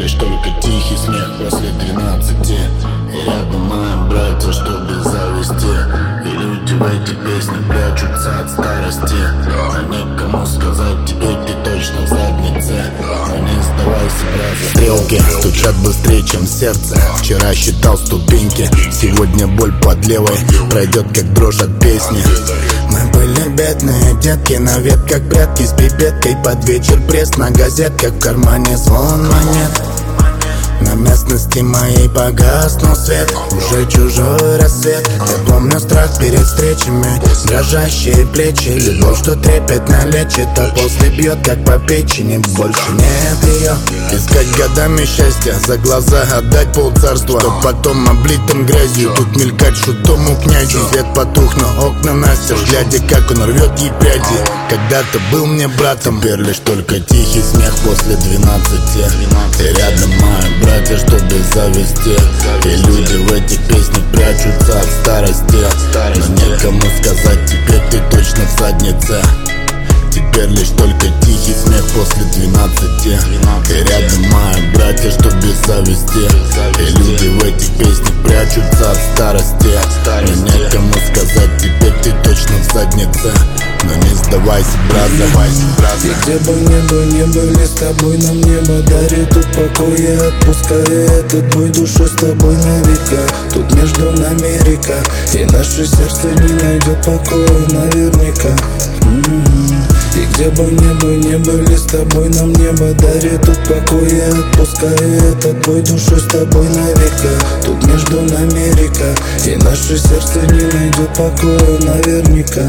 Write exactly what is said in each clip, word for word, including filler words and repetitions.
лишь только тихий смех после двенадцати. И рядом мои братья, что без зависти. И люди в эти песни прячутся от старости. Но некому сказать, теперь ты точно в заднице. Но не сдавайся, брат. Стрелки стучат быстрее, чем сердце. Вчера считал ступеньки, сегодня боль под левой пройдет, как дрожь от песни. Мы были бедные детки, на ветках прятки с пипеткой. Под вечер пресс на газетках, в кармане звон монет. На местности моей погаснул свет, уже чужой рассвет. Я помню страх перед встречами, дрожащие плечи. Любовь, что трепетно лечит, а после бьет, как по печени. Больше нет ее. Искать годами счастья, за глаза отдать полцарства, чтоб потом облитым грязью тут мелькать шутому князю. Свет потух, но окна настежь, глядя, как он рвет ей пряди. Когда-то был мне братом, теперь лишь только тихий смех после двенадцати. И рядом мои братья, что без зависти. И люди в этих песнях прячутся от старости. Но некому сказать, теперь ты точно в заднице. Теперь лишь только тихий смех после двенадцати. И рядом мои братья, что без зависти. И люди в этих песнях прячутся от старости. Но некому сказать, теперь ты точно в заднице. Но не сдавайся, брат, сдавайся, брат. И где бы ни были, не были с тобой, нам небо дарит тут покой. Я отпускаю этот бой, душу с тобой на века. Тут между нами река, и наше сердце не найдет покоя наверняка. м-м-м. И где бы ни были, не были с тобой, нам небо дарит тут покой. Я отпускаю этот бой, душу с тобой на века. Тут между нами река, и наше сердце не найдет покоя наверняка.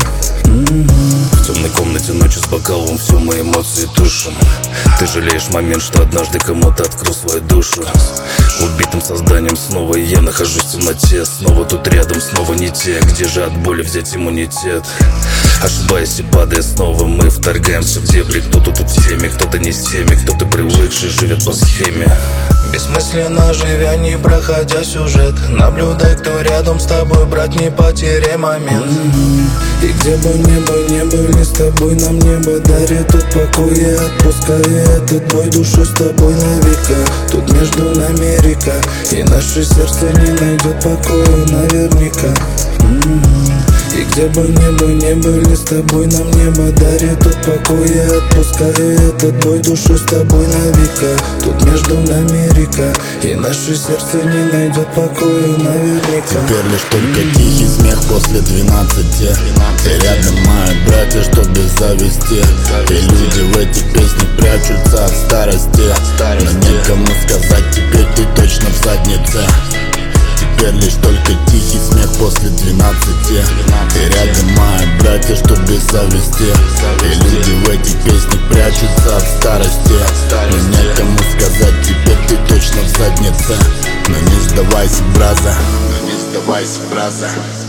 В темной комнате ночью с бокалом всю мои эмоции тушим. Ты жалеешь момент, что однажды кому-то открыл свою душу. Убитым созданием снова я нахожусь в темноте. Снова тут рядом, снова не те. Где же от боли взять иммунитет? Ошибаясь и падая снова, мы вторгаемся в дебри. Кто-то тут с теми, кто-то не с теми. Кто-то привыкший живет по схеме. Бессмысленно живя, не проходя сюжет. Наблюдай, кто рядом с тобой, брат, не потеряй момент. И где бы ни были, не были с тобой, нам небо дарит тут покой. Я отпускаю этот бой, душу с тобой на века. Тут между нами река, и наше сердце не найдет покоя наверняка. И где бы ни были, не были с тобой, нам небо дарит тут покой. Я отпускаю этот бой, душу с тобой на века. Тут между нами река, и наше сердце не найдет покоя наверняка. Теперь лишь только тихий смех после двенадцати. И рядом мои братья, что без зависти. И люди в этих песнях прячутся от старости. Но некому сказать, теперь ты точно в заднице. Теперь лишь только тихий смех после двенадцати. И рядом мои братья, что без зависти. И люди в этих песнях прячутся от старости. Но некому сказать, теперь ты точно в заднице. Но не сдавайся, браза. Но не сдавайся, браза.